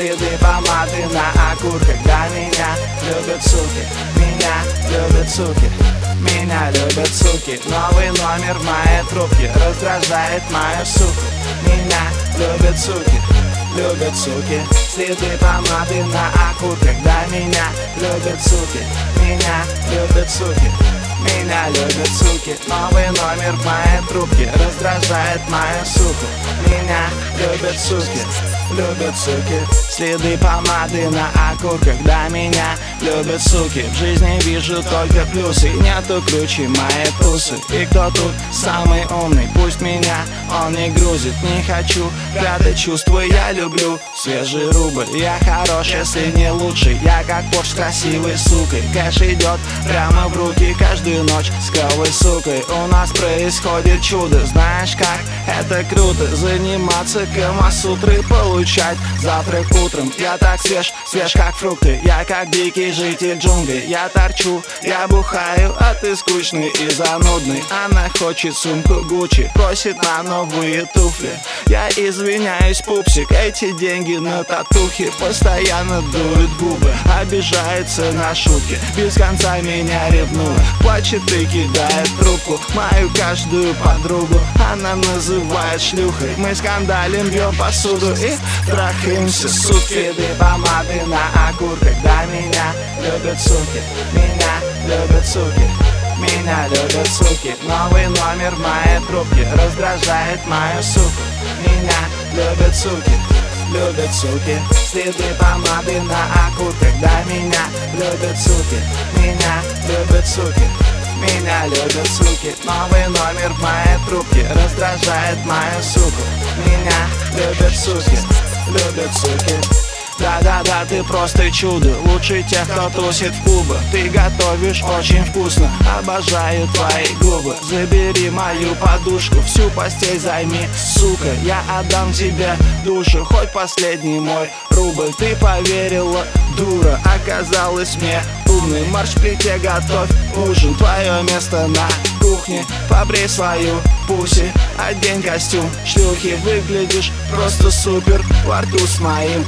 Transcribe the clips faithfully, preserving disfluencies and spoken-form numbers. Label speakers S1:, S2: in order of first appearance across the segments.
S1: следы помады на окурках. Да, меня любят суки, меня любят суки, меня любят суки. Новый номер в моей трубке раздражает мою суку. Меня любят суки, любят суки. Следы помады на окурках. Да, меня любят суки, меня любят суки, меня любят суки. Новый номер в моей трубке раздражает мою суку. Меня любят суки, любят суки. Следы помады на окурках. Да, меня любят суки. В жизни вижу только плюсы, нету круче моей тусы. И кто тут самый умный? Пусть меня он не грузит. Не хочу прятать чувства, я люблю свежий рубль. Я хорош, если не лучший. Я как Порш с красивой сукой. Кэш идет прямо в руки каждую ночь с клевой сукой. У нас происходит чудо. Знаешь как? Это круто. Заниматься камасутрой, получать завтрак утром. Я так свеж, свеж как фрукты. Я как дикий житель джунглей. Я торчу, я бухаю, а ты скучный и занудный. Она хочет сумку Гуччи, просит на новые туфли. Я извиняюсь, пупсик, эти деньги на татухи. Постоянно дует губы, обижается на шутки. Без конца меня ревнует, плачет и кидает трубку. Мою каждую подругу она называет шлюхой. Мы скандалим, бьем посуду и трахаемся сутки. Следы помады на окурках. Да, меня любят суки, меня любят суки, меня любят суки. Новый номер в моей трубке раздражает мою суку. Меня любят суки, любят суки. Следы помады на окурках. Да, меня любят суки, меня любят суки, меня любят суки. Новый номер в моей трубке раздражает мою суку. Меня любят суки, любят суки. Да-да-да, ты просто чудо, лучше тех, кто тусит в клубах. Ты готовишь очень вкусно, обожаю твои губы. Забери мою подушку, всю постель займи, сука. Я отдам тебе душу, хоть последний мой рубль. Ты поверила, дура, оказалась мне умной. Марш в плите, готовь ужин, твое место на кухне. Побрей свою пуси, одень костюм шлюхи. Выглядишь просто супер во рту с моим.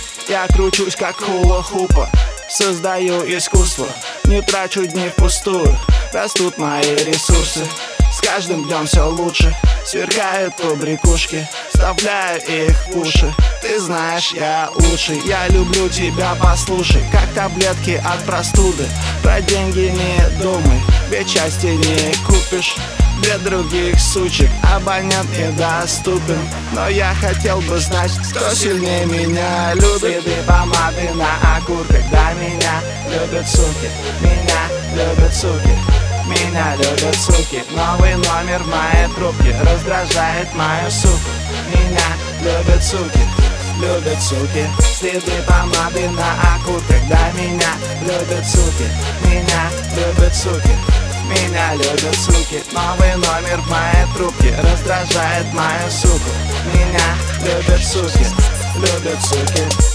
S1: Я кручусь как хула-хупа, создаю искусство. Не трачу дни впустую, растут мои ресурсы. С каждым днем все лучше, сверкают побрякушки. Вставляю их в уши, ты знаешь, я лучший. Я люблю тебя, послушай, как таблетки от простуды. Про деньги не думай, ведь счастья не купишь. Для других сучек абонент недоступен. Но я хотел бы знать, кто сильнее меня любит. Следы помады на окурках. Да, меня любят суки, меня любят суки, меня любят суки. Новый номер в моей трубке раздражает мою суку. Меня любят суки, любят суки. Следы помады на окурках. Да, меня любят суки, меня любят суки, меня любят суки. Новый номер в моей трубке раздражает мою суку. Меня любят суки, любят суки.